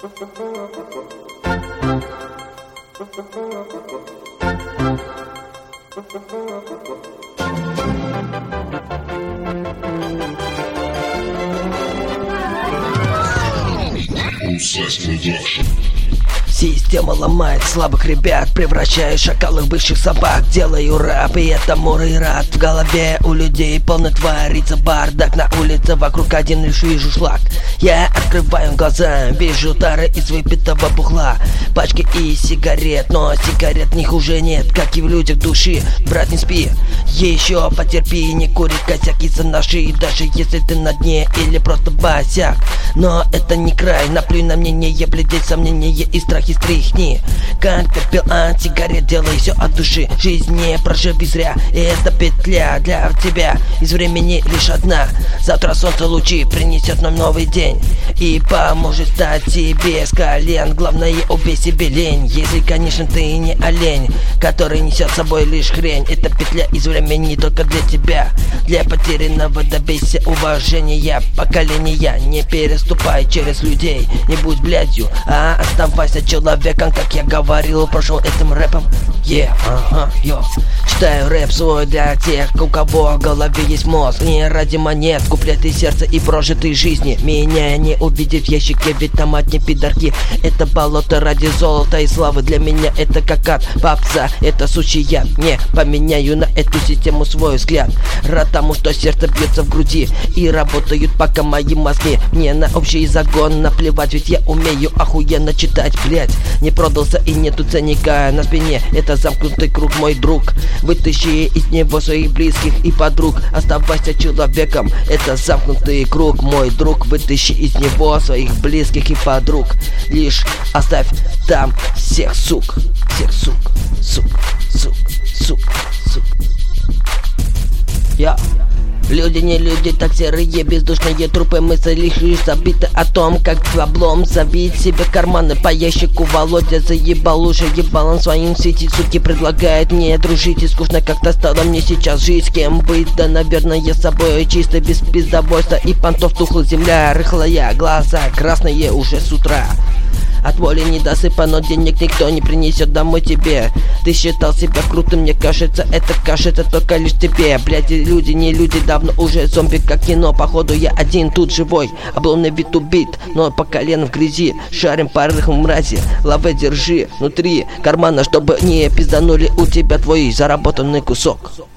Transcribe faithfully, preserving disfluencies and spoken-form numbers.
Система ломает слабых ребят, превращаю шакалов бывших собак. Делаю рэп, и это мурый рад. В голове у людей полно творится бардак. На улице вокруг один лишь вижу шлак. Я открываю глаза, вижу тары из выпитого бухла, пачки и сигарет, но сигарет в них уже нет, как и в людях души. Брат, не спи, еще потерпи, не кури косяки за наши, даже если ты на дне или просто босяк. Но это не край, наплюй на мнение, блядей, сомнения и страхи стряхни. Как пепел от сигарет, делай все от души. Жизнь не проживи зря, и это петля для тебя. Из времени лишь одна. Завтра солнце лучи принесет нам новый день и поможет стать себе с колен. Главное, убей себе лень, если, конечно, ты не олень, который несет с собой лишь хрень. Это петля из времени только для тебя. Для потерянного добейся уважения поколения. Не переступай через людей, не будь блядью, а оставайся человеком, как я говорил, прошел этим рэпом. Yeah, ага, йо. Читаю рэп свой для тех, у кого в голове есть мозг. Не ради монет, куплеты сердца и прожитой жизни. Меня не увидеть в ящике, ведь там одни пидорки. Это болото ради золота и славы. Для меня это как ад, попса, это сучий яд. Не поменяю на эту систему свой взгляд. Рад тому, что сердце бьется в груди и работают пока мои мозги. Мне на общий загон наплевать, ведь я умею охуенно читать, блять. Не продался и нету ценника на спине. Это замкнутый круг, мой друг. Вытащи из него своих близких и подруг. Оставайся человеком, это замкнутый круг, мой друг. Вытащи из него своих близких и подруг. Лишь оставь там всех сук. Всех сук, сук, сук, сук, сук. Я Люди не люди, так серые, бездушные трупы. Мысли лишь забиты о том, как облом забить себе карманы. По ящику Володя заебал, уже ебал он своим в сети. Суки предлагает мне дружить, и скучно как-то стало мне сейчас жить. С кем быть, да наверное с собой чисто, без пиздобойства и понтов. Тухла земля, рыхлая, глаза красные уже с утра. От воли недосыпа, но денег никто не принесет домой тебе. Ты считал себя крутым, мне кажется, это кажется только лишь тебе. Блядь, люди не люди, давно уже зомби как кино. Походу я один тут живой, обломный вид убит, но по колено в грязи. Шарим по рыхлым мрази, лаве держи внутри кармана, чтобы не пизданули у тебя твой заработанный кусок.